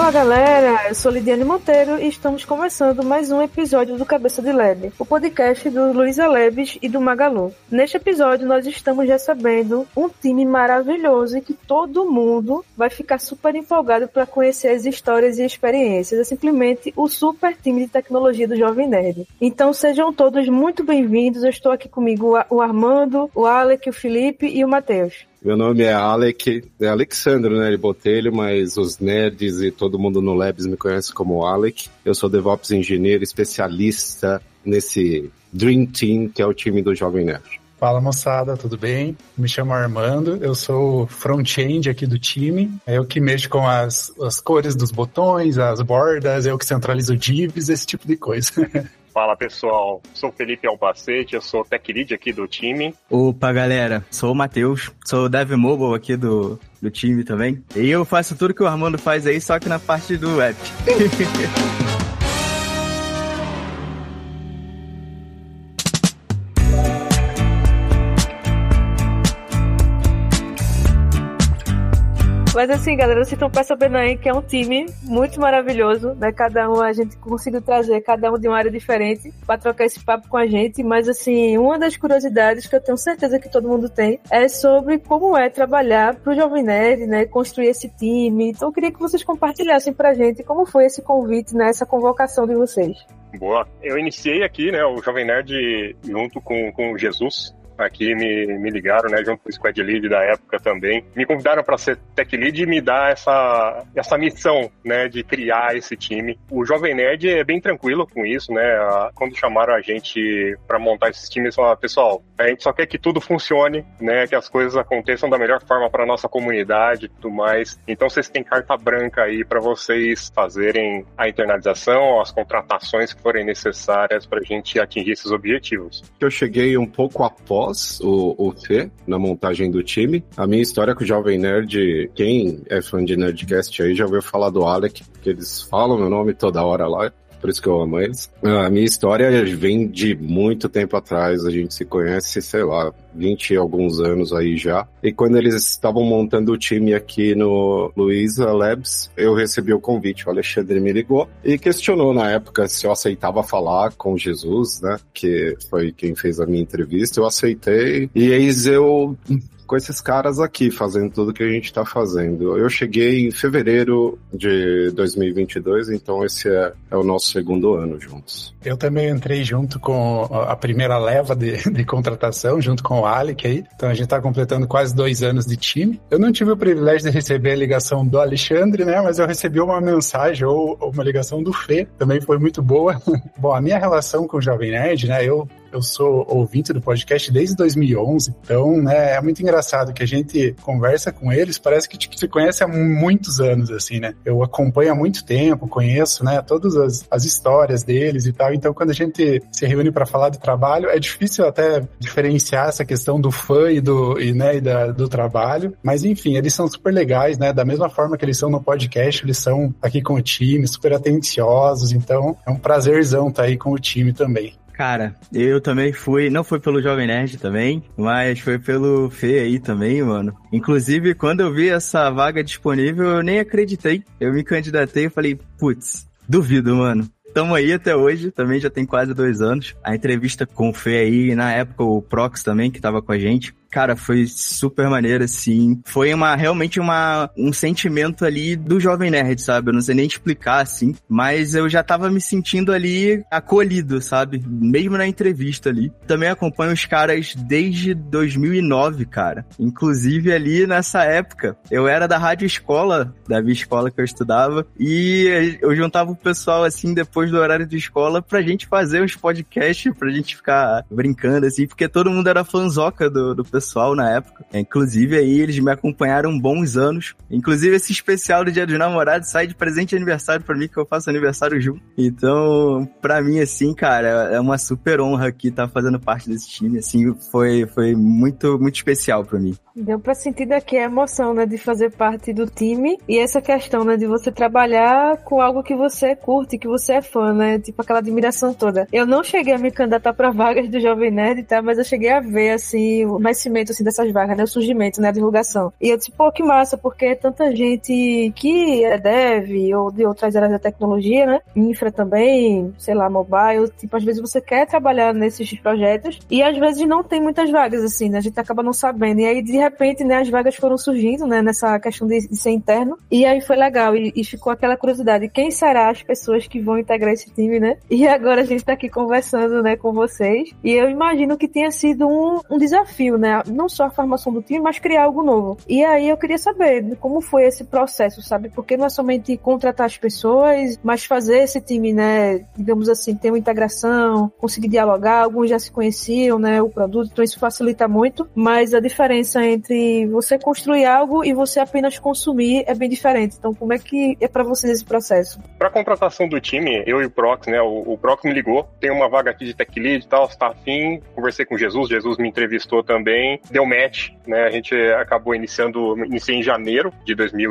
Fala galera, eu sou Lidiane Monteiro e estamos começando mais um episódio do Cabeça de LED, o podcast do Luísa Lebes e do Magalu. Neste episódio nós estamos recebendo um time maravilhoso e que todo mundo vai ficar super empolgado para conhecer as histórias e experiências. É simplesmente o super time de tecnologia do Jovem Nerd. Então sejam todos muito bem-vindos. Eu estou aqui comigo o Armando, o Alec, o Felipe e o Matheus. Meu nome é Alec, é Alexandro, né, de Botelho, mas os nerds e todo mundo no Labs me conhece como Alec. Eu sou DevOps engenheiro especialista nesse Dream Team, que é o time do Jovem Nerd. Fala moçada, tudo bem? Me chamo Armando, eu sou front-end aqui do time, é eu que mexo com as cores dos botões, as bordas, eu que centralizo divs, esse tipo de coisa. Fala pessoal, sou o Felipe Albacete, eu sou Tech Lead aqui do time. Opa galera, sou o Matheus, sou Dev Mobile aqui do time também. E eu faço tudo que o Armando faz aí, só que na parte do app. Mas assim, galera, vocês estão percebendo aí que é um time muito maravilhoso, né? Cada um, a gente conseguiu trazer cada um de uma área diferente para trocar esse papo com a gente. Mas assim, uma das curiosidades que eu tenho certeza que todo mundo tem é sobre como é trabalhar pro Jovem Nerd, né? Construir esse time. Então eu queria que vocês compartilhassem pra gente como foi esse convite, né? Essa convocação de vocês. Boa. Eu iniciei aqui, né, o Jovem Nerd junto com o Jesus. Aqui me ligaram, né, junto com o Squad Lead da época também. Me convidaram para ser Tech Lead e me dar essa missão, né, de criar esse time. O Jovem Nerd é bem tranquilo com isso, né. Quando chamaram a gente para montar esses times, falaram, pessoal, a gente só quer que tudo funcione, né, que as coisas aconteçam da melhor forma para nossa comunidade e tudo mais. Então vocês têm carta branca aí para vocês fazerem a internalização, as contratações que forem necessárias para a gente atingir esses objetivos. Eu cheguei um pouco após o Fê, na montagem do time. A minha história com o Jovem Nerd, quem é fã de Nerdcast aí já ouviu falar do Alec, porque eles falam meu nome toda hora lá, por isso que eu amo eles. A minha história vem de muito tempo atrás, a gente se conhece, sei lá, 20 e alguns anos aí já. E quando eles estavam montando o time aqui no Luísa Labs, eu recebi o convite, o Alexandre me ligou e questionou na época se eu aceitava falar com Jesus, né, que foi quem fez a minha entrevista. Eu aceitei e eis eu com esses caras aqui, fazendo tudo que a gente tá fazendo. Eu cheguei em fevereiro de 2022, então esse é o nosso segundo ano juntos. Eu também entrei junto com a primeira leva de contratação, junto com o Alec aí. Então a gente tá completando quase 2 anos de time. Eu não tive o privilégio de receber a ligação do Alexandre, né? Mas eu recebi uma mensagem ou uma ligação do Fê, também foi muito boa. Bom, a minha relação com o Jovem Nerd, né? Eu sou ouvinte do podcast desde 2011, então, né, é muito engraçado que a gente conversa com eles, parece que se conhece há muitos anos, assim, né? Eu acompanho há muito tempo, conheço, né, todas as histórias deles e tal, então quando a gente se reúne para falar de trabalho, é difícil até diferenciar essa questão do fã e do trabalho, mas enfim, eles são super legais, né, da mesma forma que eles são no podcast, eles são aqui com o time, super atenciosos, então é um prazerzão estar aí com o time também. Cara, eu também não foi pelo Jovem Nerd também, mas foi pelo Fê aí também, mano. Inclusive, quando eu vi essa vaga disponível, eu nem acreditei. Eu me candidatei e falei, putz, duvido, mano. Tamo aí até hoje, também já tem quase 2 anos. A entrevista com o Fê aí, na época o Prox também, que tava com a gente. Cara, foi super maneiro, assim. Foi realmente um sentimento ali do Jovem Nerd, sabe? Eu não sei nem explicar, assim. Mas eu já tava me sentindo ali acolhido, sabe? Mesmo na entrevista ali. Também acompanho os caras desde 2009, cara. Inclusive ali nessa época, eu era da Rádio Escola, da minha escola que eu estudava. E eu juntava o pessoal, assim, depois do horário de escola pra gente fazer os podcasts, pra gente ficar brincando, assim. Porque todo mundo era fanzoca do pessoal na época. Inclusive aí eles me acompanharam bons anos. Inclusive esse especial do Dia dos Namorados sai de presente de aniversário pra mim, que eu faço aniversário junto. Então, pra mim, assim, cara, é uma super honra aqui estar fazendo parte desse time. Assim, foi muito, muito especial pra mim. Deu pra sentir daqui a emoção, né, de fazer parte do time e essa questão, né, de você trabalhar com algo que você curte, que você é fã, né, tipo aquela admiração toda. Eu não cheguei a me candidatar pra vagas do Jovem Nerd, tá, mas eu cheguei a ver, assim, mas aparecimento, assim, dessas vagas, né? O surgimento, né? A divulgação. E eu disse, pô, que massa, porque é tanta gente que é dev ou de outras áreas da tecnologia, né? Infra também, sei lá, mobile. Tipo, às vezes você quer trabalhar nesses projetos e às vezes não tem muitas vagas, assim, né? A gente acaba não sabendo. E aí, de repente, né, as vagas foram surgindo, né? Nessa questão de ser interno. E aí foi legal. E ficou aquela curiosidade. Quem será as pessoas que vão integrar esse time, né? E agora a gente tá aqui conversando, né, com vocês. E eu imagino que tenha sido um desafio, né? Não só a formação do time, mas criar algo novo. E aí eu queria saber como foi esse processo, sabe? Porque não é somente contratar as pessoas, mas fazer esse time, né, digamos assim, ter uma integração, conseguir dialogar. Alguns já se conheciam, né, o produto, então isso facilita muito. Mas a diferença entre você construir algo e você apenas consumir é bem diferente. Então, como é que é pra vocês esse processo? Pra contratação do time, eu e o Prox, né, o Prox me ligou, tem uma vaga aqui de Tech Lead e tal, você tá afim, conversei com o Jesus me entrevistou também, deu match, né, a gente iniciei em janeiro de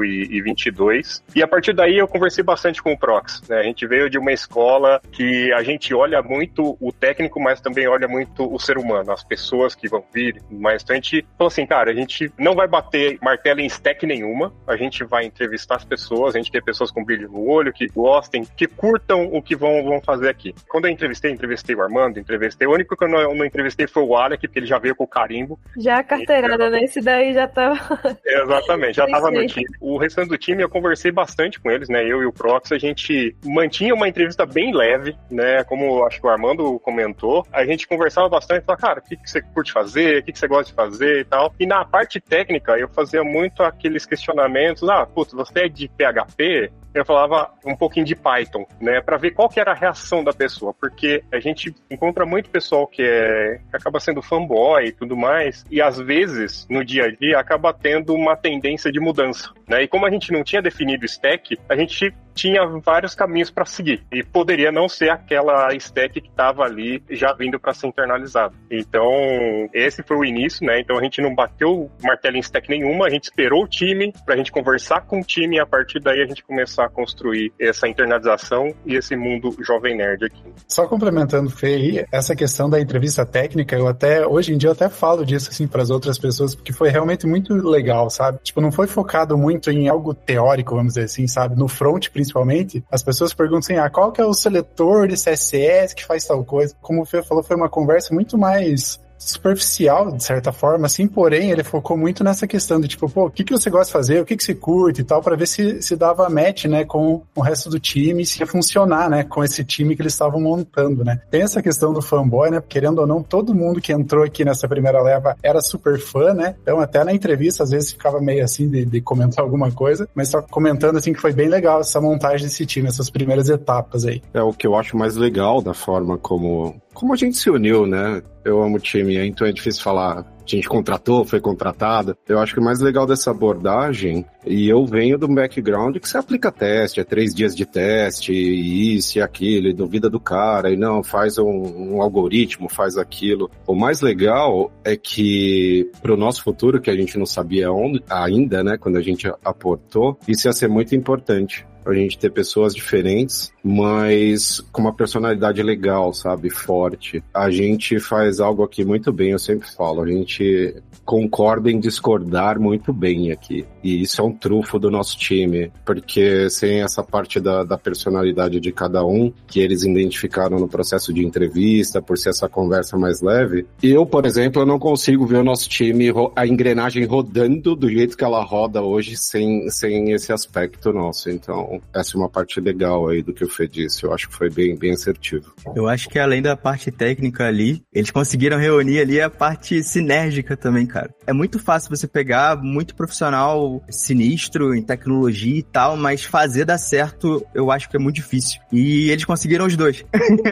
2022, e a partir daí eu conversei bastante com o Prox, né, a gente veio de uma escola que a gente olha muito o técnico, mas também olha muito o ser humano, as pessoas que vão vir, mas então a gente falou assim, cara, a gente não vai bater martelo em stack nenhuma, a gente vai entrevistar as pessoas, a gente quer pessoas com brilho no olho, que gostem, que curtam o que vão fazer aqui. Quando eu entrevistei o Armando, o único que eu não entrevistei foi o Alec, porque ele já veio com o carimbo. Já a carteirada, né? Esse daí já tava... Exatamente, já tava no time. O restante do time, eu conversei bastante com eles, né? Eu e o Prox, a gente mantinha uma entrevista bem leve, né? Como acho que o Armando comentou, a gente conversava bastante, falava, cara, o que você curte fazer, o que você gosta de fazer e tal. E na parte técnica, eu fazia muito aqueles questionamentos, putz, você é de PHP? Eu falava um pouquinho de Python, né, para ver qual que era a reação da pessoa, porque a gente encontra muito pessoal que acaba sendo fanboy e tudo mais, e às vezes, no dia a dia, acaba tendo uma tendência de mudança, né, e como a gente não tinha definido o stack, a gente tinha vários caminhos para seguir, e poderia não ser aquela stack que estava ali já vindo para ser internalizada. Então, esse foi o início, né, então a gente não bateu martelo em stack nenhuma, a gente esperou o time, pra gente conversar com o time, e a partir daí a gente começar a construir essa internalização e esse mundo jovem nerd aqui. Só complementando, Fê, aí, essa questão da entrevista técnica, hoje em dia eu até falo disso, assim, para as outras pessoas, porque foi realmente muito legal, sabe? Tipo, não foi focado muito em algo teórico, vamos dizer assim, sabe? No front, principalmente, as pessoas perguntam assim, qual que é o seletor de CSS que faz tal coisa? Como o Fê falou, foi uma conversa muito mais superficial, de certa forma, assim, porém, ele focou muito nessa questão de, tipo, o que você gosta de fazer, o que você curte e tal, pra ver se dava match, né, com o resto do time, se ia funcionar, né, com esse time que eles estavam montando, né. Tem essa questão do fanboy, né, querendo ou não, todo mundo que entrou aqui nessa primeira leva era super fã, né, então até na entrevista, às vezes, ficava meio assim de comentar alguma coisa, mas só comentando, assim, que foi bem legal essa montagem desse time, essas primeiras etapas aí. É o que eu acho mais legal da forma como a gente se uniu, né? Eu amo o time, então é difícil falar, a gente contratou, foi contratado. Eu acho que o mais legal dessa abordagem, e eu venho do background que você aplica teste, 3 dias de teste, e isso e aquilo, e duvida do cara, e não, faz um algoritmo, faz aquilo. O mais legal é que pro nosso futuro, que a gente não sabia ainda, né, quando a gente aportou, isso ia ser muito importante. A gente ter pessoas diferentes, mas com uma personalidade legal, sabe? Forte. A gente faz algo aqui muito bem, eu sempre falo. A gente concorda em discordar muito bem aqui. E isso é um trunfo do nosso time, porque sem essa parte da personalidade de cada um, que eles identificaram no processo de entrevista, por ser essa conversa mais leve, eu, por exemplo, eu não consigo ver o nosso time, a engrenagem rodando do jeito que ela roda hoje, sem esse aspecto nosso. Então, essa é uma parte legal aí do que o Fê disse. Eu acho que foi bem assertivo. Eu acho que além da parte técnica ali, eles conseguiram reunir ali a parte sinérgica também, cara. É muito fácil você pegar muito profissional sinistro em tecnologia e tal, mas fazer dar certo, eu acho que é muito difícil. E eles conseguiram os dois.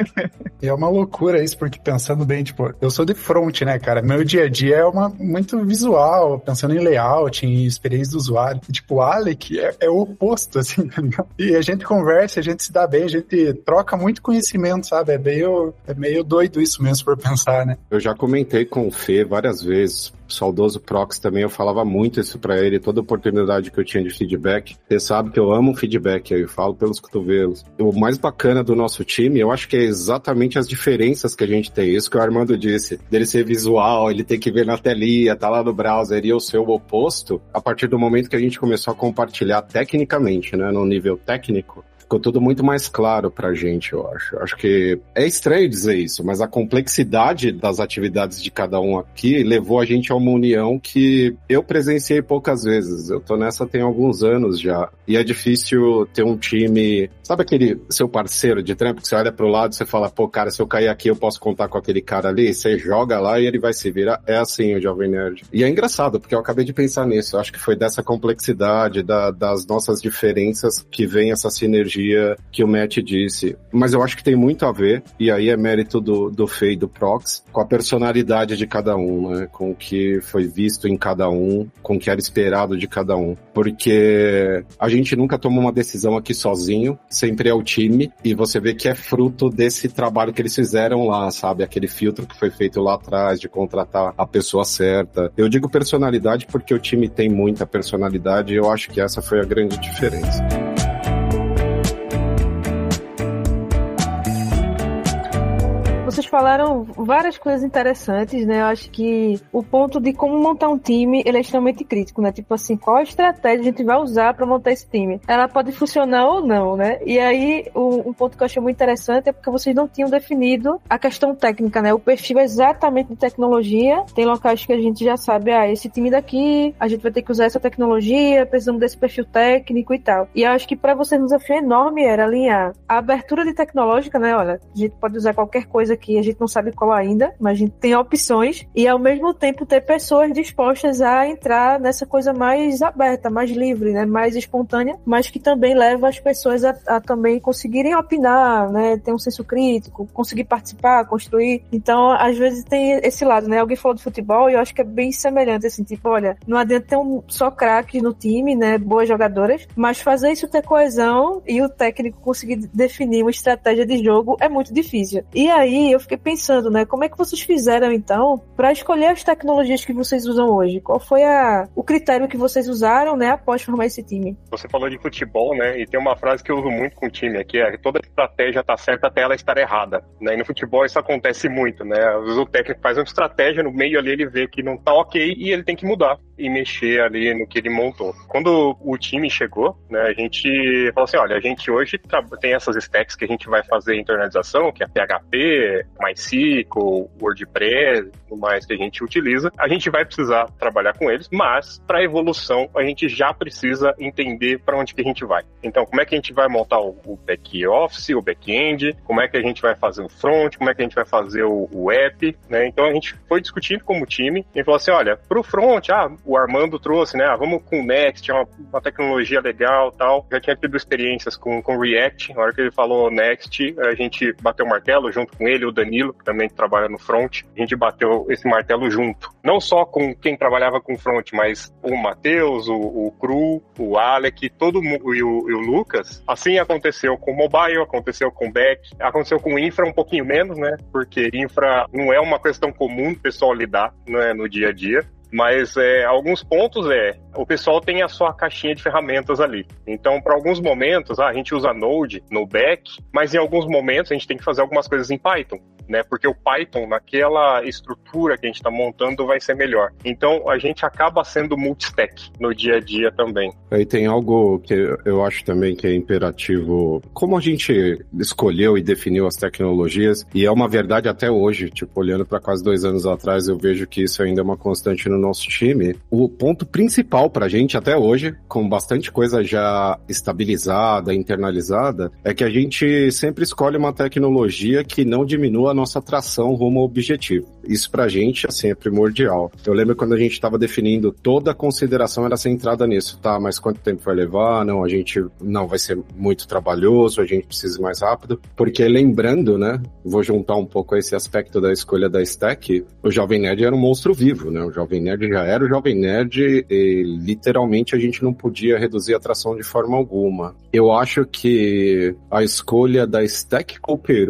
E é uma loucura isso, porque pensando bem, tipo, eu sou de front, né, cara? Meu dia a dia é muito visual, pensando em layout, em experiência do usuário. E, tipo, o Alec é o oposto, assim, tá ligado? E a gente conversa, a gente se dá bem, a gente troca muito conhecimento, sabe? É meio doido isso mesmo, por pensar, né? Eu já comentei com o Fê várias vezes, saudoso Prox também, eu falava muito isso pra ele, toda oportunidade que eu tinha de feedback. Você sabe que eu amo feedback, eu falo pelos cotovelos. O mais bacana do nosso time, eu acho que é exatamente as diferenças que a gente tem. Isso que o Armando disse, dele ser visual, ele ter que ver na telinha, tá lá no browser, e eu ser o oposto, a partir do momento que a gente começou a compartilhar tecnicamente, né, no nível técnico, ficou tudo muito mais claro pra gente, eu acho. Acho que é estranho dizer isso, mas a complexidade das atividades de cada um aqui levou a gente a uma união que eu presenciei poucas vezes. Eu tô nessa tem alguns anos já. E é difícil ter um time... Sabe aquele seu parceiro de trampo que você olha pro lado e você fala, pô, cara, se eu cair aqui eu posso contar com aquele cara ali? Você joga lá e ele vai se virar. É assim o Jovem Nerd. E é engraçado, porque eu acabei de pensar nisso. Eu acho que foi dessa complexidade, das nossas diferenças que vem essa sinergia que o Matt disse. Mas eu acho que tem muito a ver, e aí é mérito do Fê e do Prox, com a personalidade de cada um, né? Com o que foi visto em cada um, com o que era esperado de cada um. Porque a gente nunca toma uma decisão aqui sozinho, sempre é o time, e você vê que é fruto desse trabalho que eles fizeram lá, sabe? Aquele filtro que foi feito lá atrás, de contratar a pessoa certa. Eu digo personalidade porque o time tem muita personalidade, e eu acho que essa foi a grande diferença. Vocês falaram várias coisas interessantes, né? Eu acho que o ponto de como montar um time, ele é extremamente crítico, né? Tipo assim, qual estratégia a gente vai usar para montar esse time? Ela pode funcionar ou não, né? E aí, um ponto que eu achei muito interessante é porque vocês não tinham definido a questão técnica, né? O perfil exatamente de tecnologia. Tem locais que a gente já sabe, esse time daqui, a gente vai ter que usar essa tecnologia, precisamos desse perfil técnico e tal. E eu acho que para vocês um desafio enorme era alinhar a abertura de tecnológica, né? Olha, a gente pode usar qualquer coisa que a gente não sabe qual ainda, mas a gente tem opções, e ao mesmo tempo ter pessoas dispostas a entrar nessa coisa mais aberta, mais livre, né, mais espontânea, mas que também leva as pessoas a também conseguirem opinar, né, ter um senso crítico, conseguir participar, construir. Então, às vezes tem esse lado, né, alguém falou de futebol e eu acho que é bem semelhante, assim, tipo, olha, não adianta ter só craques no time, né, boas jogadoras, mas fazer isso ter coesão e o técnico conseguir definir uma estratégia de jogo é muito difícil. E aí, eu fiquei pensando, né, como é que vocês fizeram, então, para escolher as tecnologias que vocês usam hoje? Qual foi o critério que vocês usaram, né, após formar esse time? Você falou de futebol, né, e tem uma frase que eu uso muito com o time aqui, é que toda estratégia tá certa até ela estar errada, né, e no futebol isso acontece muito, né, às vezes o técnico faz uma estratégia, no meio ali ele vê que não tá ok e ele tem que mudar e mexer ali no que ele montou. Quando o time chegou, né, a gente falou assim, olha, a gente hoje tem essas stacks que a gente vai fazer internalização, que é PHP, MySQL, WordPress, tudo mais que a gente utiliza. A gente vai precisar trabalhar com eles, mas para evolução a gente já precisa entender para onde que a gente vai. Então, como é que a gente vai montar o back-office, o back-end, como é que a gente vai fazer o front, como é que a gente vai fazer o app, né? Então a gente foi discutindo como time e falou assim, olha, pro front, o Armando trouxe, né, vamos com o Next, é uma tecnologia legal, tal. Já tinha tido experiências com React, na hora que ele falou Next, a gente bateu o martelo junto com ele, o Danilo, que também trabalha no front, a gente bateu esse martelo junto. Não só com quem trabalhava com front, mas o Matheus, o Cru, o Alec, todo mundo, e o Lucas. Assim aconteceu com mobile, aconteceu com back, aconteceu com infra um pouquinho menos, né, porque infra não é uma questão comum o pessoal lidar, né, no dia a dia. Mas alguns pontos o pessoal tem a sua caixinha de ferramentas ali. Então, para alguns momentos, a gente usa Node no back, mas em alguns momentos a gente tem que fazer algumas coisas em Python, né? Porque o Python, naquela estrutura que a gente está montando, vai ser melhor. Então, a gente acaba sendo multistack no dia a dia também. Aí tem algo que eu acho também que é imperativo. Como a gente escolheu e definiu as tecnologias, e é uma verdade até hoje, tipo, olhando para quase 2 anos atrás, eu vejo que isso ainda é uma constante no nosso time. O ponto principal pra gente até hoje, com bastante coisa já estabilizada, internalizada, é que a gente sempre escolhe uma tecnologia que não diminua a nossa tração rumo ao objetivo. Isso pra gente, assim, é primordial. Eu lembro quando a gente estava definindo, toda a consideração era centrada nisso, tá? Mas quanto tempo vai levar? Não, vai ser muito trabalhoso, a gente precisa ir mais rápido. Porque lembrando, né, vou juntar um pouco esse aspecto da escolha da stack, o Jovem Nerd era um monstro vivo, né? O Jovem Nerd já era o Jovem Nerd e literalmente a gente não podia reduzir a tração de forma alguma. Eu acho que a escolha da stack cooperou,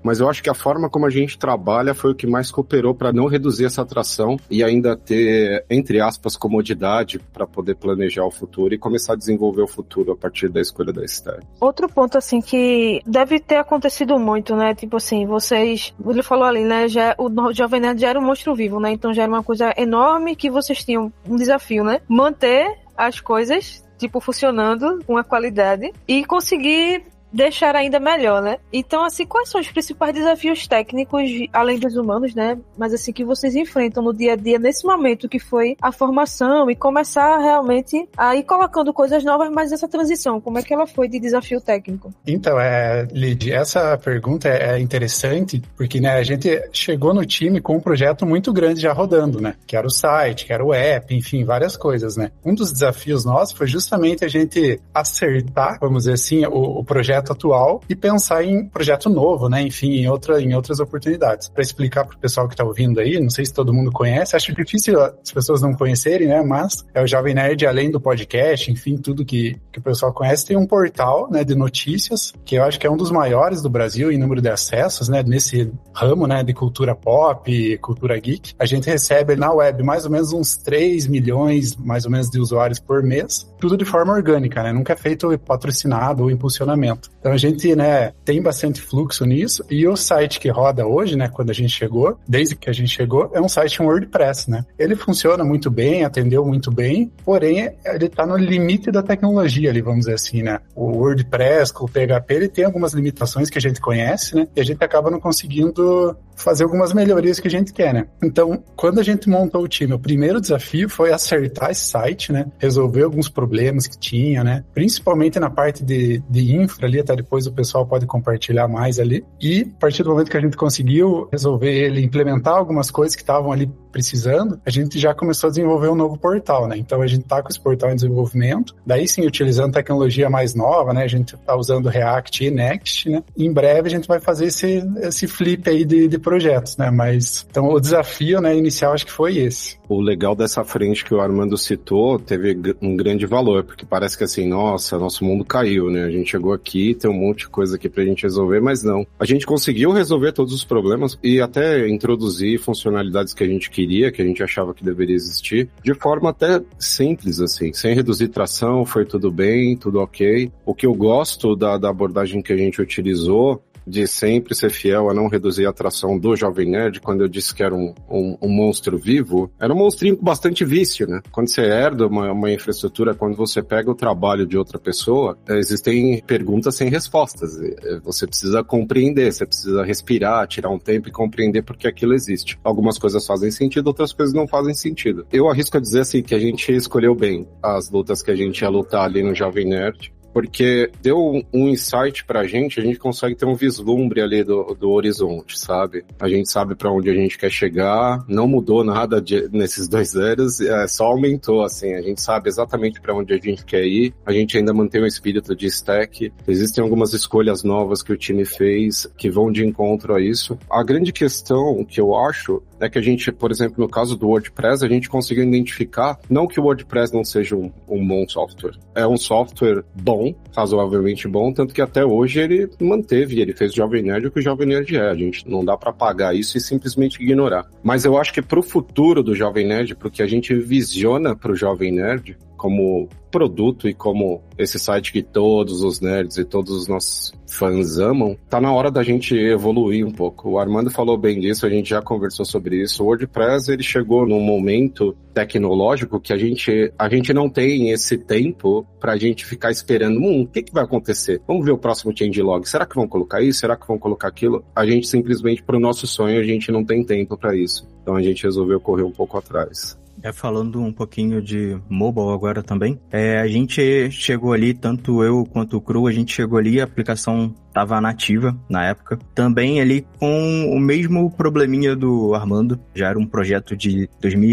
mas eu acho que a forma como a gente trabalha foi o que mais cooperou para não reduzir essa atração e ainda ter, entre aspas, comodidade para poder planejar o futuro e começar a desenvolver o futuro a partir da escolha da stack. Outro ponto, assim, que deve ter acontecido muito, né? Tipo assim, ele falou ali, né? O Jovem Nerd já era um monstro vivo, né? Então já era uma coisa enorme que vocês tinham um desafio, né? Manter as coisas, tipo, funcionando com a qualidade e conseguir deixar ainda melhor, né? Então, assim, quais são os principais desafios técnicos, além dos humanos, né? Mas, assim, que vocês enfrentam no dia a dia, nesse momento que foi a formação e começar realmente a ir colocando coisas novas, mas essa transição, como é que ela foi de desafio técnico? Então, Lid, essa pergunta é interessante, porque, né, a gente chegou no time com um projeto muito grande já rodando, né? Que era o site, que era o app, enfim, várias coisas, né? Um dos desafios nossos foi justamente a gente acertar, vamos dizer assim, o projeto atual e pensar em projeto novo, né? Enfim, em outras oportunidades. Para explicar para o pessoal que está ouvindo aí, não sei se todo mundo conhece, acho difícil as pessoas não conhecerem, né? Mas é o Jovem Nerd, além do podcast, enfim, tudo que o pessoal conhece, tem um portal, né, de notícias, que eu acho que é um dos maiores do Brasil em número de acessos, né? Nesse ramo, né, de cultura pop, cultura geek. A gente recebe na web mais ou menos uns 3 milhões, mais ou menos, de usuários por mês, tudo de forma orgânica, né? Nunca é feito patrocinado ou impulsionamento. Então a gente, né, tem bastante fluxo nisso, e o site que roda hoje, né, quando a gente chegou, desde que a gente chegou, é um site em WordPress, né? Ele funciona muito bem, atendeu muito bem, porém ele tá no limite da tecnologia ali, vamos dizer assim, né? O WordPress com o PHP, ele tem algumas limitações que a gente conhece, né? E a gente acaba não conseguindo fazer algumas melhorias que a gente quer, né? Então, quando a gente montou o time, o primeiro desafio foi acertar esse site, né? Resolver alguns problemas que tinha, né? Principalmente na parte de infra ali, até depois o pessoal pode compartilhar mais ali. E a partir do momento que a gente conseguiu resolver ele, implementar algumas coisas que estavam ali precisando, a gente já começou a desenvolver um novo portal, né? Então a gente tá com esse portal em desenvolvimento, daí sim utilizando tecnologia mais nova, né? A gente tá usando React e Next, né? E em breve a gente vai fazer esse flip aí de projetos, né? Mas, então o desafio, né, inicial acho que foi esse. O legal dessa frente que o Armando citou teve um grande valor, porque parece que assim, nossa, nosso mundo caiu, né? A gente chegou aqui, tem um monte de coisa aqui pra gente resolver, mas não. A gente conseguiu resolver todos os problemas e até introduzir funcionalidades que a gente queria, que a gente achava que deveria existir, de forma até simples, assim, sem reduzir tração, foi tudo bem, tudo ok. O que eu gosto da abordagem que a gente utilizou, de sempre ser fiel a não reduzir a atração do Jovem Nerd, quando eu disse que era um monstro vivo, era um monstrinho com bastante vício, né? Quando você herda uma infraestrutura, quando você pega o trabalho de outra pessoa, existem perguntas sem respostas. Você precisa compreender, você precisa respirar, tirar um tempo e compreender por que aquilo existe. Algumas coisas fazem sentido, outras coisas não fazem sentido. Eu arrisco a dizer assim que a gente escolheu bem as lutas que a gente ia lutar ali no Jovem Nerd, porque deu um insight pra gente, a gente consegue ter um vislumbre ali do horizonte, sabe? A gente sabe pra onde a gente quer chegar, não mudou nada nesses 2 anos, só aumentou, assim, a gente sabe exatamente pra onde a gente quer ir, a gente ainda mantém o espírito de stack, existem algumas escolhas novas que o time fez que vão de encontro a isso. A grande questão que eu acho é que a gente, por exemplo, no caso do WordPress, a gente conseguiu identificar, não que o WordPress não seja um bom software, é um software bom, razoavelmente bom, tanto que até hoje ele manteve, ele fez o Jovem Nerd o que o Jovem Nerd é, a gente não dá pra apagar isso e simplesmente ignorar. Mas eu acho que pro futuro do Jovem Nerd, pro que a gente visiona pro Jovem Nerd, como produto e como esse site que todos os nerds e todos os nossos fãs amam, tá na hora da gente evoluir um pouco. O Armando falou bem disso, a gente já conversou sobre isso. O WordPress, ele chegou num momento tecnológico que a gente não tem esse tempo pra gente ficar esperando, o que vai acontecer? Vamos ver o próximo changelog. Será que vão colocar isso? Será que vão colocar aquilo? A gente simplesmente, pro nosso sonho, a gente não tem tempo pra isso. Então a gente resolveu correr um pouco atrás. Falando um pouquinho de mobile agora também, a gente chegou ali, tanto eu quanto o Cru, a gente chegou ali, a aplicação estava nativa na época, também ali com o mesmo probleminha do Armando, já era um projeto de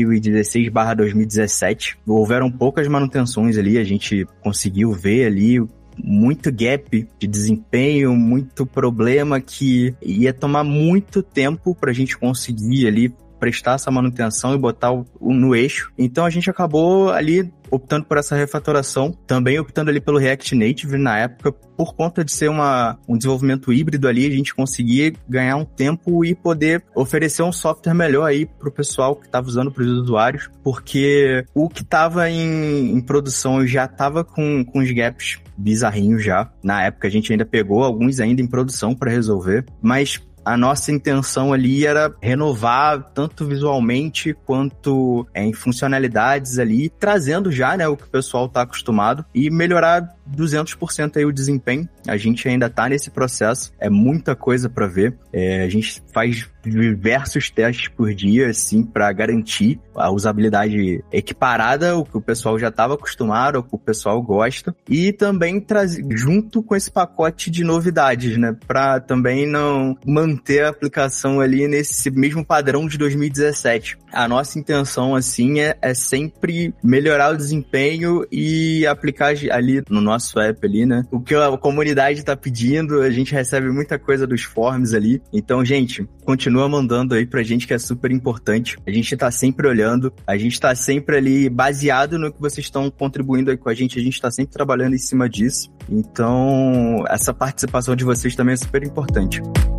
2016/2017, houveram poucas manutenções ali, a gente conseguiu ver ali muito gap de desempenho, muito problema que ia tomar muito tempo pra gente conseguir ali prestar essa manutenção e botar no eixo. Então a gente acabou ali optando por essa refatoração, também optando ali pelo React Native na época, por conta de ser um desenvolvimento híbrido ali, a gente conseguia ganhar um tempo e poder oferecer um software melhor aí pro pessoal que estava usando, pros usuários, porque o que estava em produção já estava com os gaps bizarrinhos já. Na época a gente ainda pegou alguns ainda em produção para resolver, mas a nossa intenção ali era renovar tanto visualmente quanto em funcionalidades ali, trazendo já, né, o que o pessoal tá acostumado e melhorar 200% aí o desempenho. A gente ainda tá nesse processo, é muita coisa para ver. A gente faz diversos testes por dia, assim, para garantir a usabilidade equiparada ao que o pessoal já estava acostumado, ao que o pessoal gosta, e também trazer junto com esse pacote de novidades, né, para também não manter a aplicação ali nesse mesmo padrão de 2017. A nossa intenção, assim, é sempre melhorar o desempenho e aplicar ali no nosso app ali, né, o que a comunidade tá pedindo. A gente recebe muita coisa dos forms ali. Então, gente, continua mandando aí pra gente, que é super importante. A gente tá sempre olhando, a gente tá sempre ali baseado no que vocês estão contribuindo aí com a gente tá sempre trabalhando em cima disso. Então, essa participação de vocês também é super importante.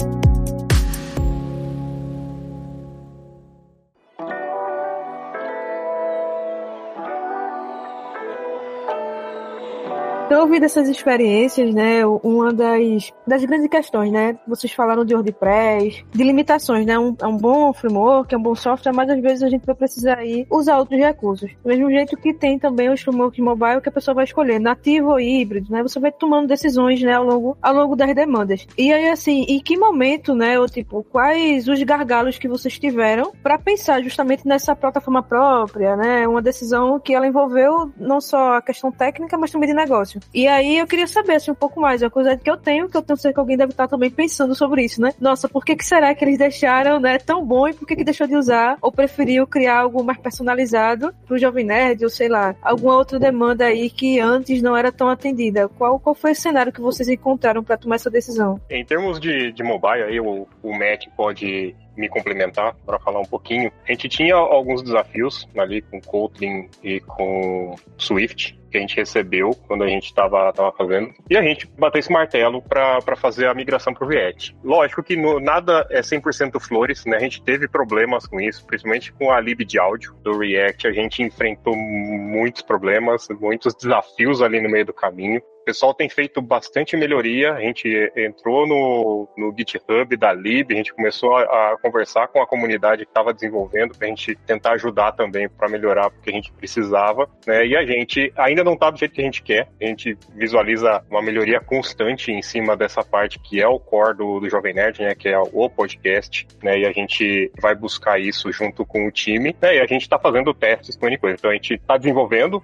Eu ouvi dessas experiências, né, uma das grandes questões, né, vocês falaram de WordPress, de limitações, né, é um bom framework, é um bom software, mas às vezes a gente vai precisar aí usar outros recursos. Do mesmo jeito que tem também os frameworks mobile que a pessoa vai escolher, nativo ou híbrido, né, você vai tomando decisões, né, ao longo das demandas. E aí, assim, em que momento, né, ou tipo, quais os gargalos que vocês tiveram para pensar justamente nessa plataforma própria, né, uma decisão que ela envolveu não só a questão técnica, mas também de negócio. E aí eu queria saber assim, um pouco mais, é uma coisa que eu tenho certeza que alguém deve estar também pensando sobre isso, né? Nossa, por que será que eles deixaram, né, tão bom, e por que deixou de usar ou preferiu criar algo mais personalizado pro Jovem Nerd, ou sei lá, alguma outra demanda aí que antes não era tão atendida? Qual foi o cenário que vocês encontraram para tomar essa decisão? Em termos de mobile, aí o Matt pode me complementar para falar um pouquinho. A gente tinha alguns desafios ali com Kotlin e com Swift, que a gente recebeu quando a gente estava fazendo, e a gente bateu esse martelo para fazer a migração para o React. Lógico que nada é 100% flores, né? A gente teve problemas com isso, principalmente com a lib de áudio do React. A gente enfrentou muitos problemas, muitos desafios ali no meio do caminho. O pessoal tem feito bastante melhoria, a gente entrou no GitHub da Lib, a gente começou a conversar com a comunidade que estava desenvolvendo para a gente tentar ajudar também para melhorar porque a gente precisava, né? E a gente ainda não está do jeito que a gente quer, a gente visualiza uma melhoria constante em cima dessa parte que é o core do Jovem Nerd, né? Que é o podcast, né? E a gente vai buscar isso junto com o time, né? E a gente está fazendo testes com coisa. Então a gente está desenvolvendo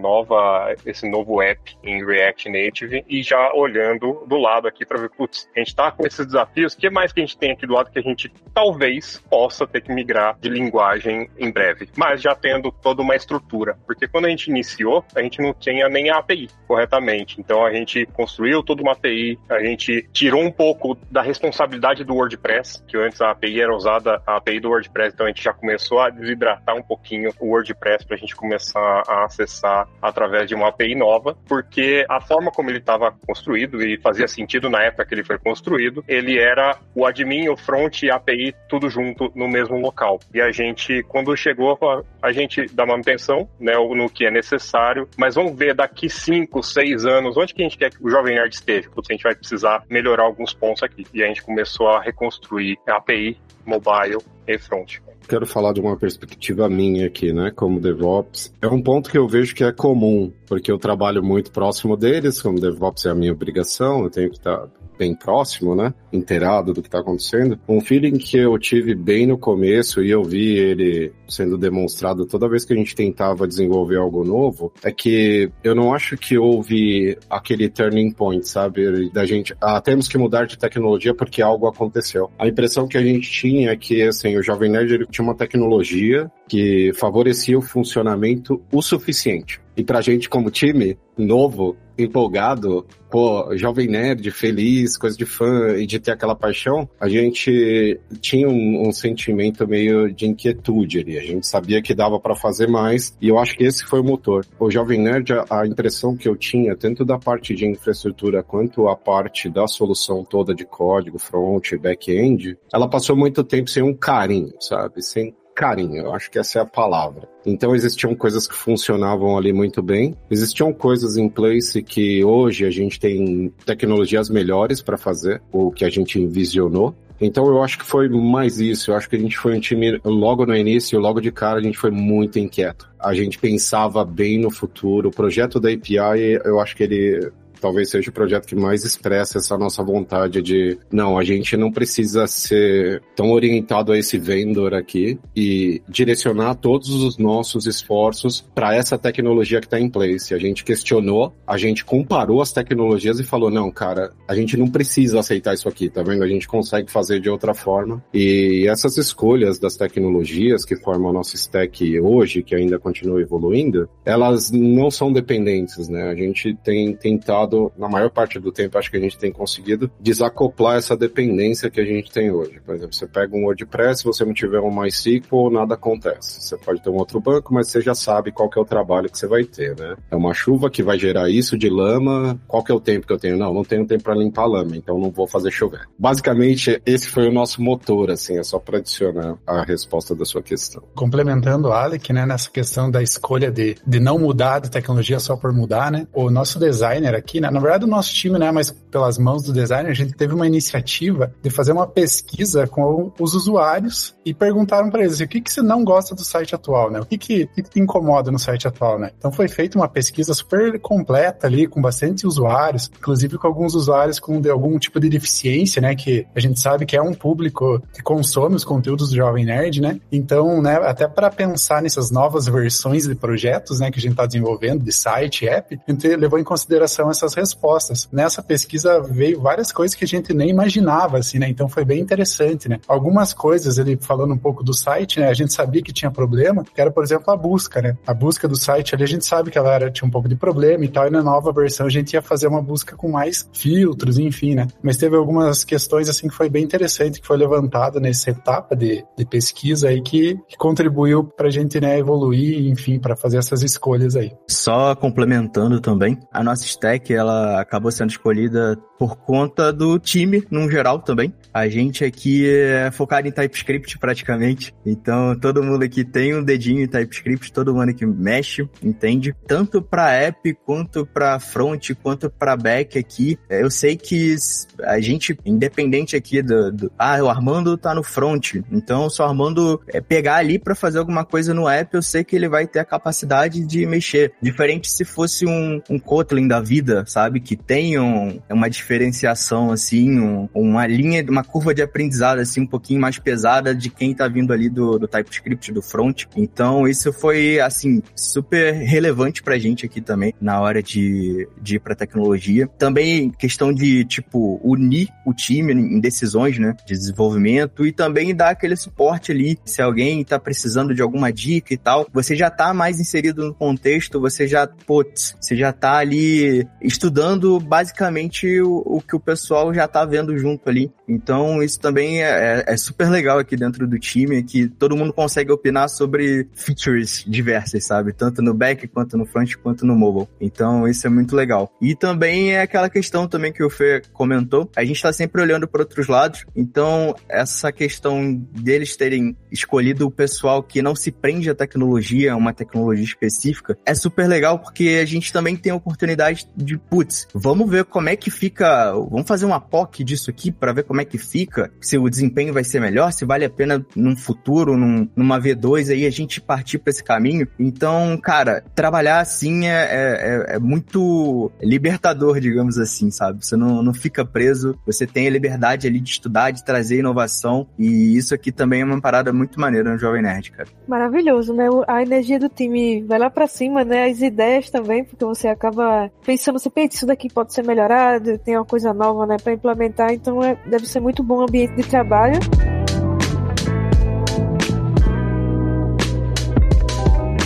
esse novo app em React Native e já olhando do lado aqui para ver, putz, a gente tá com esses desafios, o que mais que a gente tem aqui do lado que a gente talvez possa ter que migrar de linguagem em breve, mas já tendo toda uma estrutura, porque quando a gente iniciou, a gente não tinha nem a API corretamente, então a gente construiu toda uma API, a gente tirou um pouco da responsabilidade do WordPress, que antes a API era usada, a API do WordPress, então a gente já começou a desidratar um pouquinho o WordPress para a gente começar a acessar através de uma API nova, porque a forma como ele estava construído, e fazia sentido na época que ele foi construído, ele era o admin, o front e a API tudo junto no mesmo local. E a gente, quando chegou, a gente dá manutenção, né, no que é necessário, mas vamos ver daqui 5, 6 anos, onde que a gente quer que o Jovem Nerd esteja? Porque a gente vai precisar melhorar alguns pontos aqui. E a gente começou a reconstruir a API, mobile e front. Quero falar de uma perspectiva minha aqui, né, como DevOps. É um ponto que eu vejo que é comum, porque eu trabalho muito próximo deles, como DevOps é a minha obrigação, eu tenho que estar bem próximo, né, inteirado do que está acontecendo. Um feeling que eu tive bem no começo, e eu vi ele sendo demonstrado toda vez que a gente tentava desenvolver algo novo, é que eu não acho que houve aquele turning point, sabe, da gente, temos que mudar de tecnologia porque algo aconteceu. A impressão que a gente tinha é que, assim, o Jovem Nerd ele tinha uma tecnologia que favorecia o funcionamento o suficiente. E pra gente, como time novo, empolgado, pô, jovem nerd, feliz, coisa de fã, e de ter aquela paixão, a gente tinha um sentimento meio de inquietude ali. A gente sabia que dava pra fazer mais, e eu acho que esse foi o motor. O Jovem Nerd, a impressão que eu tinha, tanto da parte de infraestrutura quanto a parte da solução toda de código, front, back-end, ela passou muito tempo sem um carinho, sabe? Sem carinho, eu acho que essa é a palavra. Então existiam coisas que funcionavam ali muito bem, existiam coisas em place que hoje a gente tem tecnologias melhores para fazer, o que a gente envisionou. Então eu acho que foi mais isso, eu acho que a gente foi um time, logo no início, logo de cara, a gente foi muito inquieto. A gente pensava bem no futuro, o projeto da API, eu acho que ele talvez seja o projeto que mais expressa essa nossa vontade de, não, a gente não precisa ser tão orientado a esse vendor aqui e direcionar todos os nossos esforços para essa tecnologia que está em place. A gente questionou, a gente comparou as tecnologias e falou, não, cara, a gente não precisa aceitar isso aqui, tá vendo? A gente consegue fazer de outra forma. E essas escolhas das tecnologias que formam a nossa stack hoje, que ainda continua evoluindo, elas não são dependentes, né? A gente tem tentado, na maior parte do tempo, acho que a gente tem conseguido desacoplar essa dependência que a gente tem hoje. Por exemplo, você pega um WordPress, se você não tiver um MySQL, nada acontece. Você pode ter um outro banco, mas você já sabe qual que é o trabalho que você vai ter, né? É uma chuva que vai gerar isso de lama. Qual que é o tempo que eu tenho? Não tenho tempo para limpar lama, então não vou fazer chover. Basicamente, esse foi o nosso motor, assim, é só para adicionar a resposta da sua questão. Complementando o Alec, né, nessa questão da escolha de não mudar de tecnologia só por mudar, né? O nosso designer aqui, né, na verdade o nosso time, né, mas pelas mãos do designer, a gente teve uma iniciativa de fazer uma pesquisa com os usuários e perguntaram para eles, o que você não gosta do site atual, né? O que te incomoda no site atual, né? Então foi feita uma pesquisa super completa ali, com bastante usuários, inclusive com alguns usuários com algum tipo de deficiência, né, que a gente sabe que é um público que consome os conteúdos do Jovem Nerd, né? Então, né, até para pensar nessas novas versões de projetos, né, que a gente está desenvolvendo, de site, app, a gente levou em consideração essas respostas. Nessa pesquisa veio várias coisas que a gente nem imaginava, assim, né? Então foi bem interessante, né? Algumas coisas, ele falando um pouco do site, né? A gente sabia que tinha problema, que era, por exemplo, a busca, né? A busca do site ali, a gente sabe que ela tinha um pouco de problema e tal, e na nova versão a gente ia fazer uma busca com mais filtros, enfim, né? Mas teve algumas questões, assim, que foi bem interessante, que foi levantada nessa etapa de pesquisa aí, que contribuiu pra gente, né, evoluir, enfim, para fazer essas escolhas aí. Só complementando também, a nossa stack, ela acabou sendo escolhida por conta do time, num geral também. A gente aqui é focado em TypeScript praticamente, então todo mundo aqui tem um dedinho em TypeScript, todo mundo aqui mexe, entende? Tanto para app, quanto para front, quanto para back aqui. Eu sei que a gente, independente aqui o Armando tá no front, então se o Armando pegar ali para fazer alguma coisa no app, eu sei que ele vai ter a capacidade de mexer. Diferente se fosse um Kotlin da vida, sabe? Que tem uma diferenciação, assim, uma linha, uma curva de aprendizado, assim, um pouquinho mais pesada de quem tá vindo ali do TypeScript, do front. Então, isso foi, assim, super relevante pra gente aqui também, na hora de ir pra tecnologia. Também questão de, tipo, unir o time em decisões, né, de desenvolvimento e também dar aquele suporte ali, se alguém tá precisando de alguma dica e tal, você já tá mais inserido no contexto, você já tá ali estudando basicamente o que o pessoal já tá vendo junto ali. Então isso também é super legal aqui dentro do time, que todo mundo consegue opinar sobre features diversas, sabe? Tanto no back, quanto no front, quanto no mobile. Então isso é muito legal. E também é aquela questão também que o Fê comentou, a gente tá sempre olhando para outros lados, então essa questão deles terem escolhido o pessoal que não se prende à tecnologia, uma tecnologia específica, é super legal porque a gente também tem a oportunidade de, vamos ver como é que fica, vamos fazer uma POC disso aqui para ver como é que fica, se o desempenho vai ser melhor, se vale a pena num futuro, numa V2 aí a gente partir para esse caminho. Então, cara, trabalhar assim é muito libertador, digamos assim, sabe? Você não fica preso, você tem a liberdade ali de estudar, de trazer inovação, e isso aqui também é uma parada muito maneira no Jovem Nerd, cara. Maravilhoso, né? A energia do time vai lá pra cima, né? As ideias também, porque você acaba pensando, isso daqui pode ser melhorado, tem uma coisa nova, né, pra implementar, então deve ser muito bom o ambiente de trabalho.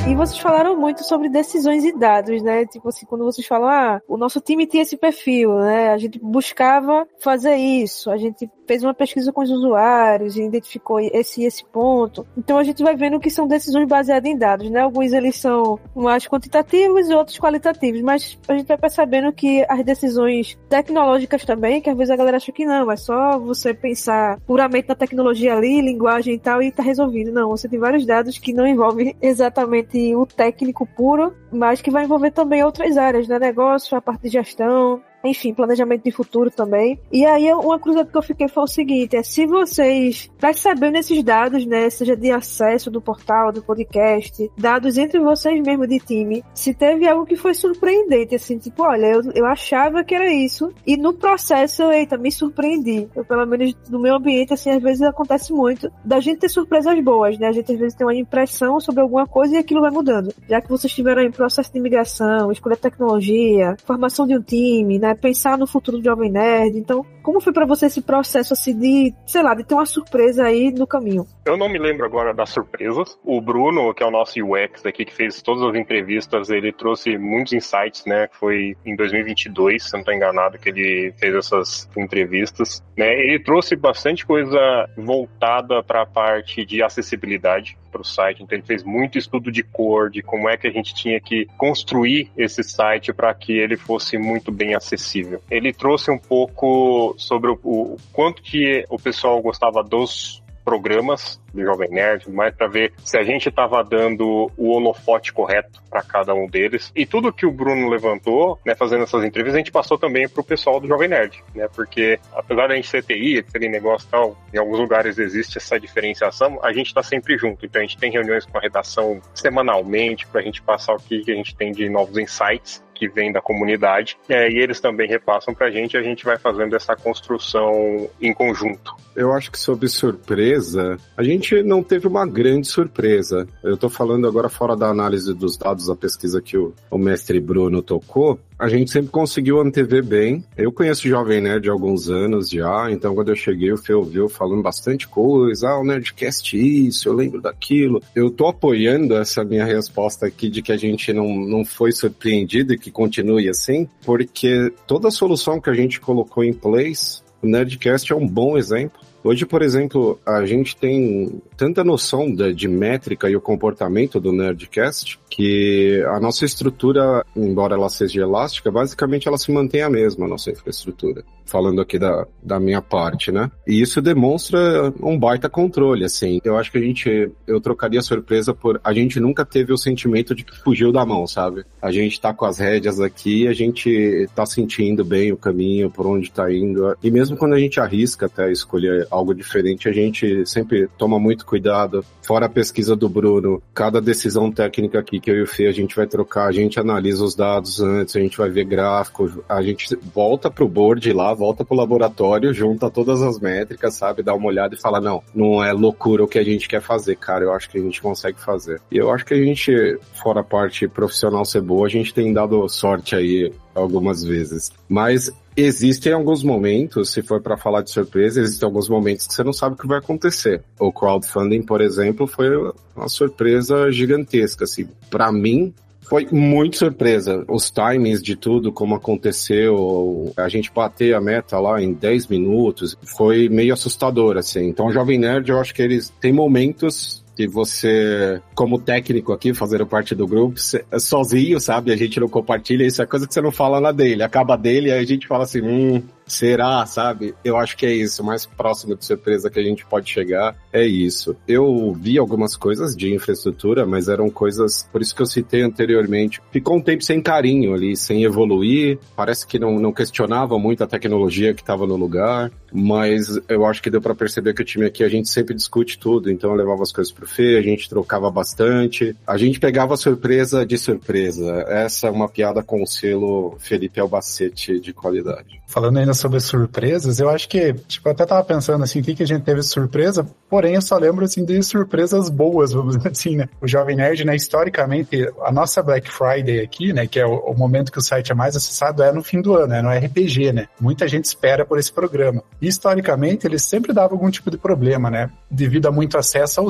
E vocês falaram muito sobre decisões e dados, né? Tipo assim, quando vocês falam, o nosso time tinha esse perfil, né? A gente buscava fazer isso, a gente fez uma pesquisa com os usuários e identificou esse ponto. Então a gente vai vendo que são decisões baseadas em dados, né? Alguns eles são mais quantitativos e outros qualitativos, mas a gente vai percebendo que as decisões tecnológicas também, que às vezes a galera acha que não, é só você pensar puramente na tecnologia ali, linguagem e tal, e tá resolvido. Não, você tem vários dados que não envolvem exatamente o técnico puro, mas que vai envolver também outras áreas, né? Negócio, a parte de gestão, enfim, planejamento de futuro também. E aí, uma curiosidade que eu fiquei foi o seguinte, se vocês percebendo esses dados, né, seja de acesso do portal, do podcast, dados entre vocês mesmo de time, se teve algo que foi surpreendente, assim, tipo, olha, eu achava que era isso, e no processo, me surpreendi. Eu, pelo menos no meu ambiente, assim, às vezes acontece muito da gente ter surpresas boas, né, a gente às vezes tem uma impressão sobre alguma coisa e aquilo vai mudando. Já que vocês tiveram em processo de migração, escolha tecnologia, formação de um time, né, pensar no futuro do Jovem Nerd. Então, como foi pra você esse processo, assim, de ter uma surpresa aí no caminho? Eu não me lembro agora das surpresas. O Bruno, que é o nosso UX aqui, que fez todas as entrevistas, ele trouxe muitos insights, né? Foi em 2022, se eu não estou enganado, que ele fez essas entrevistas, né? Ele trouxe bastante coisa voltada para a parte de acessibilidade para o site. Então, ele fez muito estudo de cor, de como é que a gente tinha que construir esse site para que ele fosse muito bem acessível. Ele trouxe um pouco sobre o quanto que o pessoal gostava dos programas do Jovem Nerd, mais para ver se a gente estava dando o holofote correto para cada um deles. E tudo que o Bruno levantou, né, fazendo essas entrevistas, a gente passou também pro pessoal do Jovem Nerd, né, porque apesar da gente ser TI, ser negócio e tal, em alguns lugares existe essa diferenciação, a gente está sempre junto. Então a gente tem reuniões com a redação semanalmente para a gente passar o que a gente tem de novos insights que vem da comunidade, e eles também repassam pra gente, e a gente vai fazendo essa construção em conjunto. Eu acho que sobre surpresa, a gente não teve uma grande surpresa. Eu tô falando agora fora da análise dos dados da pesquisa que o mestre Bruno tocou, a gente sempre conseguiu antever bem. Eu conheço o Jovem Nerd há alguns anos já, então quando eu cheguei, o Fê ouviu falando bastante coisa, o Nerdcast isso, eu lembro daquilo. Eu tô apoiando essa minha resposta aqui de que a gente não foi surpreendido e que continue assim, porque toda a solução que a gente colocou em place, o Nerdcast é um bom exemplo. Hoje, por exemplo, a gente tem tanta noção de métrica e o comportamento do Nerdcast que a nossa estrutura, embora ela seja elástica, basicamente ela se mantém a mesma, a nossa infraestrutura. Falando aqui da minha parte, né? E isso demonstra um baita controle, assim. Eu acho que eu trocaria surpresa por... A gente nunca teve o sentimento de que fugiu da mão, sabe? A gente tá com as rédeas aqui, a gente tá sentindo bem o caminho, por onde tá indo. E mesmo quando a gente arrisca até escolher algo diferente, a gente sempre toma muito cuidado. Fora a pesquisa do Bruno, cada decisão técnica aqui que eu e o Fê, a gente vai trocar, a gente analisa os dados antes, a gente vai ver gráfico, a gente volta pro board lá, volta pro laboratório, junta todas as métricas, sabe? Dá uma olhada e fala, não é loucura o que a gente quer fazer, cara, eu acho que a gente consegue fazer. E eu acho que a gente, fora a parte profissional ser boa, a gente tem dado sorte aí algumas vezes. Mas existem alguns momentos, se for para falar de surpresa, existem alguns momentos que você não sabe o que vai acontecer. O crowdfunding, por exemplo, foi uma surpresa gigantesca, assim. Para mim, foi muito surpresa. Os timings de tudo, como aconteceu, a gente bater a meta lá em 10 minutos, foi meio assustador, assim. Então, o Jovem Nerd, eu acho que eles têm momentos que você, como técnico aqui, fazendo parte do grupo, sozinho, sabe? A gente não compartilha, isso é coisa que você não fala na dele. Acaba dele, aí a gente fala assim, será, sabe? Eu acho que é isso, o mais próximo de surpresa que a gente pode chegar é isso. Eu vi algumas coisas de infraestrutura, mas eram coisas, por isso que eu citei anteriormente, ficou um tempo sem carinho ali, sem evoluir, parece que não questionava muito a tecnologia que estava no lugar, mas eu acho que deu pra perceber que o time aqui, a gente sempre discute tudo, então eu levava as coisas pro Fê, a gente trocava bastante, a gente pegava surpresa de surpresa. Essa é uma piada com o selo Felipe Albacete de qualidade. Falando ainda sobre surpresas, eu acho que, eu até tava pensando assim, o que a gente teve de surpresa, porém eu só lembro, assim, de surpresas boas, vamos dizer assim, né? O Jovem Nerd, né, historicamente, a nossa Black Friday aqui, né, que é o momento que o site é mais acessado, é no fim do ano, é no RPG, né? Muita gente espera por esse programa. E, historicamente, ele sempre dava algum tipo de problema, né? Devido a muito acesso, o site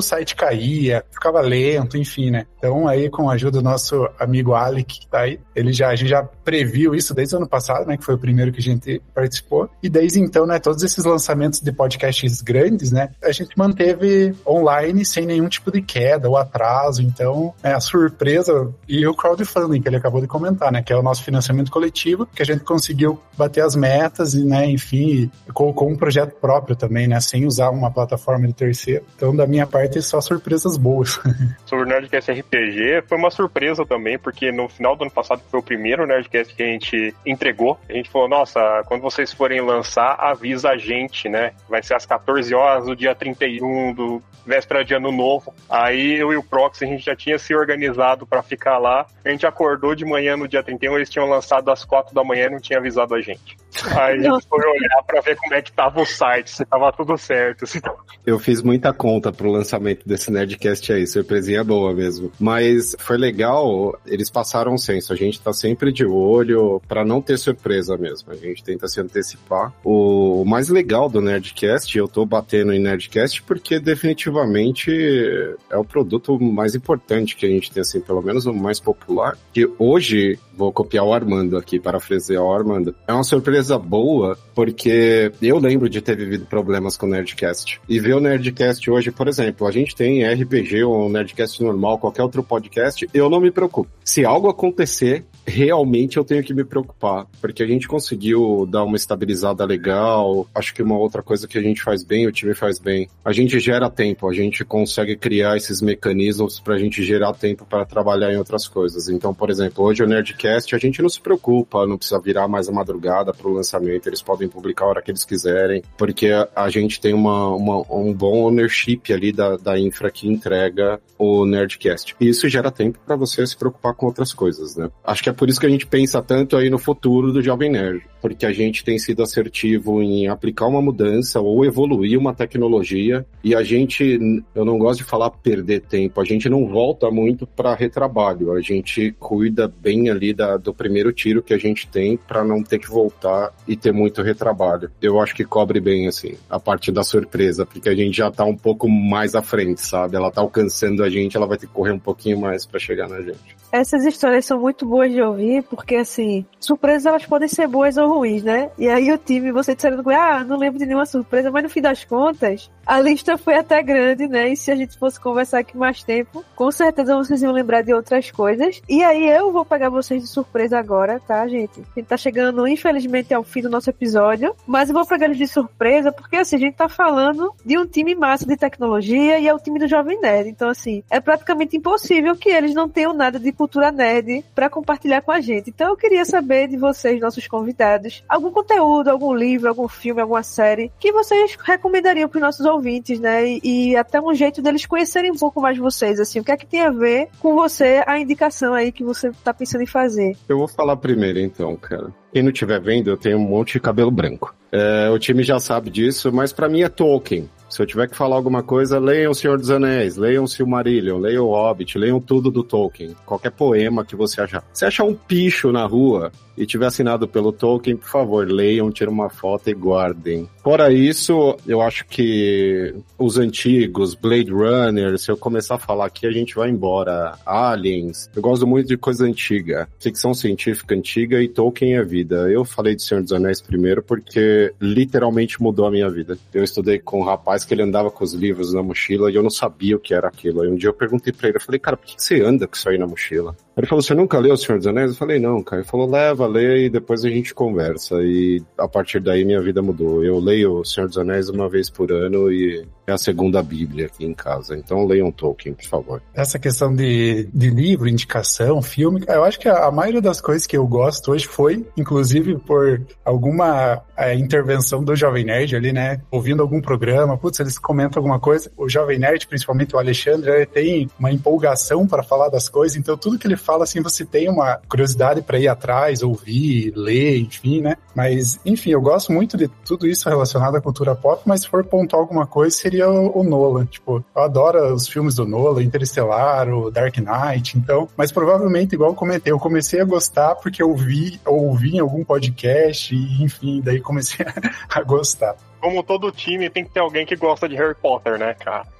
caía, ficava lento, enfim, né? Então aí com a ajuda do nosso amigo Alec, que tá aí, a gente já previu isso desde o ano passado, né? Que foi o primeiro que a gente participou. E desde então, né? Todos esses lançamentos de podcasts grandes, né? A gente manteve online sem nenhum tipo de queda ou atraso. Então, a surpresa e o crowdfunding que ele acabou de comentar, né? Que é o nosso financiamento coletivo, que a gente conseguiu bater as metas e, né? Enfim, com um projeto próprio também, né? Sem usar uma plataforma de terceiro. Então, da minha parte, só surpresas boas. Sobre o Nerdcast RPG, foi uma surpresa também, porque no final do ano passado foi o primeiro Nerdcast que a gente entregou. A gente falou, nossa, quando vocês forem lançar, avisa a gente, né? Vai ser às 14 horas, do dia 31, do véspera de ano novo. Aí eu e o Prox, a gente já tinha se organizado pra ficar lá. A gente acordou de manhã no dia 31, eles tinham lançado às 4 da manhã e não tinha avisado a gente. Aí a gente foi olhar pra ver como é que tava o site, se tava tudo certo. Eu fiz muita conta pro lançamento desse Nerdcast aí, surpresinha boa mesmo. Mas foi legal, eles passaram um senso, a gente tá sempre de olho pra não ter surpresa mesmo, a gente tenta se antecipar. O mais legal do Nerdcast, eu tô batendo em Nerdcast porque definitivamente é o produto mais importante que a gente tem, assim, pelo menos o mais popular, que hoje, vou copiar o Armando aqui, parafrasear o Armando, é uma surpresa boa, porque eu lembro de ter vivido problemas com o Nerdcast. E ver o Nerdcast hoje, por exemplo, a gente tem RPG ou um Nerdcast normal, qualquer outro podcast, eu não me preocupo. Se algo acontecer, realmente eu tenho que me preocupar, porque a gente conseguiu dar uma estabilizada legal. Acho que uma outra coisa que a gente faz bem, o time faz bem, a gente gera tempo, a gente consegue criar esses mecanismos pra gente gerar tempo para trabalhar em outras coisas. Então, por exemplo, hoje o Nerdcast, a gente não se preocupa, não precisa virar mais a madrugada pro lançamento, eles podem publicar a hora que eles quiserem, porque a gente tem um bom ownership ali da infra que entrega o Nerdcast. E isso gera tempo para você se preocupar com outras coisas, né? Acho que é por isso que a gente pensa tanto aí no futuro do Jovem Nerd, porque a gente tem sido assertivo em aplicar uma mudança ou evoluir uma tecnologia, e a gente, eu não gosto de falar perder tempo, a gente não volta muito para retrabalho, a gente cuida bem ali do primeiro tiro que a gente tem para não ter que voltar e ter muito retrabalho. Eu acho que cobre bem, assim, a parte da surpresa, porque a gente já tá um pouco mais à frente, sabe? Ela tá alcançando a gente, ela vai ter que correr um pouquinho mais para chegar na gente. Essas histórias são muito boas de ouvir, porque, assim, surpresas elas podem ser boas ou ruins, né? E aí o time, você disseram, não lembro de nenhuma surpresa, mas no fim das contas, a lista foi até grande, né? E se a gente fosse conversar aqui mais tempo, com certeza vocês iam lembrar de outras coisas. E aí eu vou pegar vocês de surpresa agora, tá, gente? A gente tá chegando, infelizmente, ao fim do nosso episódio, mas eu vou pegar eles de surpresa, porque, assim, a gente tá falando de um time massa de tecnologia e é o time do Jovem Nerd. Então, assim, é praticamente impossível que eles não tenham nada de cultura nerd pra compartilhar com a gente. Então eu queria saber de vocês, nossos convidados, algum conteúdo, algum livro, algum filme, alguma série que vocês recomendariam pros nossos ouvintes, né? E até um jeito deles conhecerem um pouco mais vocês, assim, o que é que tem a ver com você, a indicação aí que você tá pensando em fazer. Eu vou falar primeiro então, cara. Quem não estiver vendo, eu tenho um monte de cabelo branco. O time já sabe disso, mas pra mim é Tolkien. Se eu tiver que falar alguma coisa, leiam O Senhor dos Anéis, leiam o Silmarillion, leiam o Hobbit, leiam tudo do Tolkien. Qualquer poema que você achar. Se achar um picho na rua e tiver assinado pelo Tolkien, por favor, leiam, tirem uma foto e guardem. Fora isso, eu acho que os antigos, Blade Runner, se eu começar a falar aqui, a gente vai embora. Aliens. Eu gosto muito de coisa antiga. Ficção científica antiga e Tolkien é vida. Eu falei de Senhor dos Anéis primeiro porque literalmente mudou a minha vida. Eu estudei com um rapaz que ele andava com os livros na mochila e eu não sabia o que era aquilo. Aí um dia eu perguntei pra ele, eu falei, cara, por que você anda com isso aí na mochila? Ele falou, você nunca leu O Senhor dos Anéis? Eu falei, não, cara. Ele falou, leva, lê e depois a gente conversa. E a partir daí minha vida mudou. Eu leio O Senhor dos Anéis uma vez por ano e é a segunda Bíblia aqui em casa. Então leiam Tolkien, por favor. Essa questão de livro, indicação, filme, eu acho que a maioria das coisas que eu gosto hoje foi, inclusive por alguma intervenção do Jovem Nerd ali, né? Ouvindo algum programa, putz, eles comentam alguma coisa. O Jovem Nerd, principalmente o Alexandre, ele tem uma empolgação para falar das coisas, então tudo que ele fala, assim, você tem uma curiosidade para ir atrás, ouvir, ler, enfim, né? Mas, enfim, eu gosto muito de tudo isso relacionado à cultura pop, mas se for pontuar alguma coisa, seria o Nolan. Tipo, eu adoro os filmes do Nolan, Interestelar, o Dark Knight, então, mas provavelmente, igual eu comentei, eu comecei a gostar porque eu ouvi em algum podcast e, enfim, daí comecei a gostar. Como todo time, tem que ter alguém que gosta de Harry Potter, né, cara?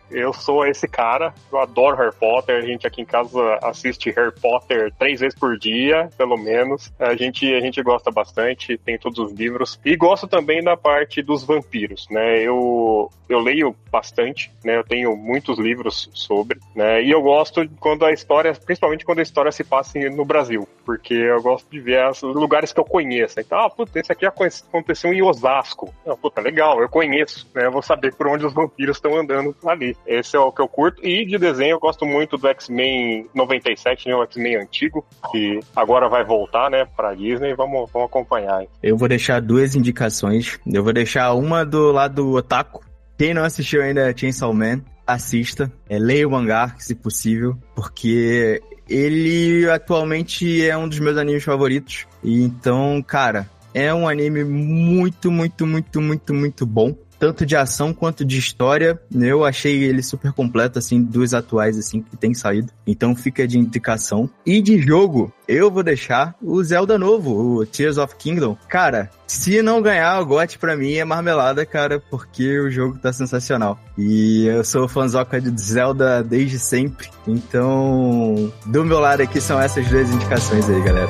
Eu sou esse cara, eu adoro Harry Potter, a gente aqui em casa assiste Harry Potter 3 vezes por dia, pelo menos. A gente gosta bastante, tem todos os livros. E gosto também da parte dos vampiros, né? Eu leio bastante, né? Eu tenho muitos livros sobre, né? E eu gosto quando a história, principalmente quando a história se passa no Brasil, porque eu gosto de ver os lugares que eu conheço. Então, esse aqui aconteceu em Osasco. Legal, eu conheço, né? Eu vou saber por onde os vampiros estão andando ali. Esse é o que eu curto. E de desenho eu gosto muito do X-Men 97, né? O X-Men antigo, que agora vai voltar, né, pra Disney. Vamos acompanhar. Eu vou deixar 2 indicações. Eu vou deixar uma do lado otaku. Quem não assistiu ainda Chainsaw Man, assista. Leia o mangá, se possível, porque ele atualmente é um dos meus animes favoritos. E então, cara, é um anime muito, muito, muito, muito, muito bom. Tanto de ação quanto de história. Eu achei ele super completo, assim, dos atuais, assim, que tem saído. Então fica de indicação. E de jogo, eu vou deixar o Zelda novo, o Tears of Kingdom. Cara, se não ganhar o GOT pra mim é marmelada, cara, porque o jogo tá sensacional. E eu sou fãzoca de Zelda desde sempre. Então, do meu lado aqui são essas 2 indicações aí, galera.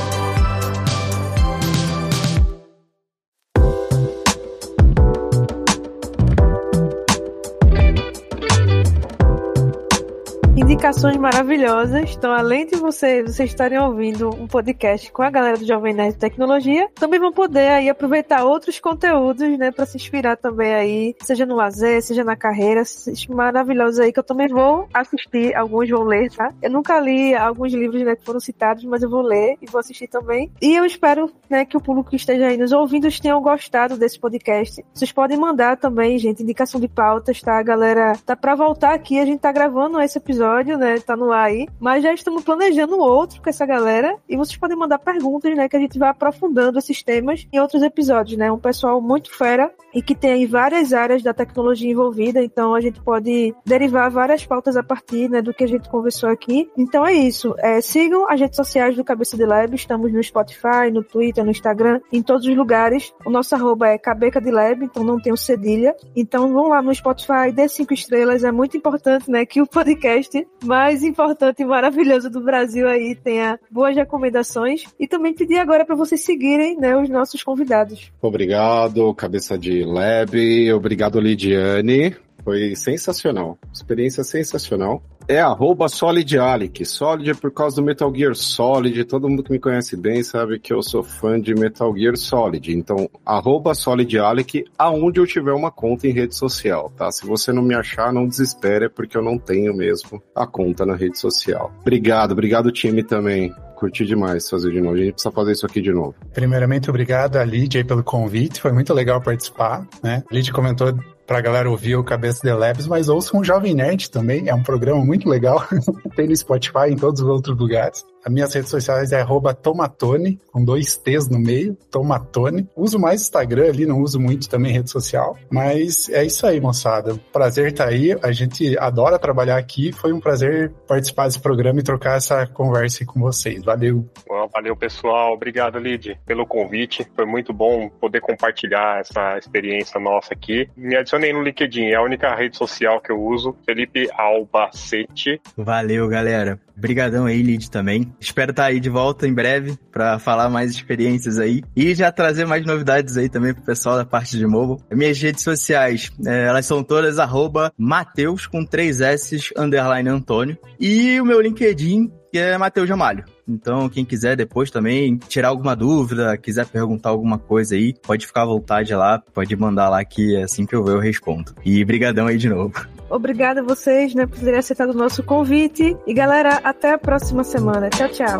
Indicações maravilhosas. Então, além de vocês estarem ouvindo um podcast com a galera do Jovem Nerd Tecnologia, também vão poder aí aproveitar outros conteúdos, né, para se inspirar também aí, seja no lazer, seja na carreira, maravilhosos aí, que eu também vou assistir, alguns vou ler, tá? Eu nunca li alguns livros, né, que foram citados, mas eu vou ler e vou assistir também. E eu espero, né, que o público que esteja aí nos ouvindo tenham gostado desse podcast. Vocês podem mandar também, gente, indicação de pautas, tá? A galera tá pra voltar aqui, a gente tá gravando esse episódio, né, tá no ar aí, mas já estamos planejando outro com essa galera e vocês podem mandar perguntas, né, que a gente vai aprofundando esses temas em outros episódios, né, um pessoal muito fera e que tem aí várias áreas da tecnologia envolvida, então a gente pode derivar várias pautas a partir, né, do que a gente conversou aqui. Então é isso, sigam as redes sociais do Cabeça de Lab, estamos no Spotify, no Twitter, no Instagram, em todos os lugares. O nosso arroba é Cabeca de Lab, então não tem o cedilha, então vão lá no Spotify, dê 5 estrelas, é muito importante, né, que o podcast mais importante e maravilhoso do Brasil aí tenha boas recomendações, e também pedir agora para vocês seguirem, né, os nossos convidados. Obrigado, Cabeça de Lab, obrigado, Lidiane, foi sensacional, experiência sensacional. É @SolidAlic, Solid é por causa do Metal Gear Solid, todo mundo que me conhece bem sabe que eu sou fã de Metal Gear Solid, então @SolidAlic, aonde eu tiver uma conta em rede social, tá? Se você não me achar, não desespere, porque eu não tenho mesmo a conta na rede social. Obrigado time também. Curti demais fazer de novo. A gente precisa fazer isso aqui de novo. Primeiramente, obrigado a Lidia aí pelo convite. Foi muito legal participar, né? A Lidia comentou pra galera ouvir o Cabeça de Labs, mas ouçam o Jovem Nerd também. É um programa muito legal. Tem no Spotify, em todos os outros lugares. As minhas redes sociais é @Tomatone, com 2 T's no meio, Tomatone. Uso mais Instagram ali, não uso muito também rede social. Mas é isso aí, moçada. Prazer estar aí. A gente adora trabalhar aqui. Foi um prazer participar desse programa e trocar essa conversa aí com vocês. Valeu. Valeu, pessoal. Obrigado, Lid, pelo convite. Foi muito bom poder compartilhar essa experiência nossa aqui. Me adicionei no LinkedIn, é a única rede social que eu uso. Felipe Albacete. Valeu, galera. Obrigadão aí, Lid, também. Espero estar aí de volta em breve para falar mais experiências aí e já trazer mais novidades aí também pro pessoal da parte de mobile. Minhas redes sociais, elas são todas @Mateus com 3 S _Antônio, e o meu LinkedIn, que é Mateus Jamalho. Então, quem quiser depois também tirar alguma dúvida, quiser perguntar alguma coisa aí, pode ficar à vontade lá, pode mandar lá que assim que eu ver eu respondo. E brigadão aí de novo. Obrigada a vocês, né, por terem aceitado o nosso convite. E galera, até a próxima semana. Tchau, tchau.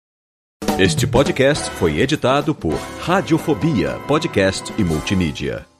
Este podcast foi editado por Radiofobia, podcast e multimídia.